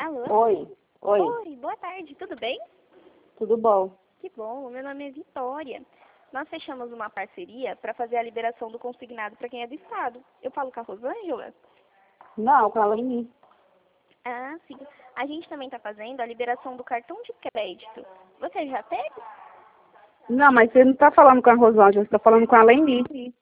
Alô? Oi, oi, Oi, boa tarde, tudo bem? tudo bom? Que bom, meu nome é Vitória. Nós fechamos uma parceria para fazer a liberação do consignado para quem é do Estado. Eu falo com a Rosângela? Não, fala em mim. Ah, sim. A gente também está fazendo a liberação do cartão de crédito. Você já teve? Não, mas você não está falando com a Rosângela, você está falando com a Leni.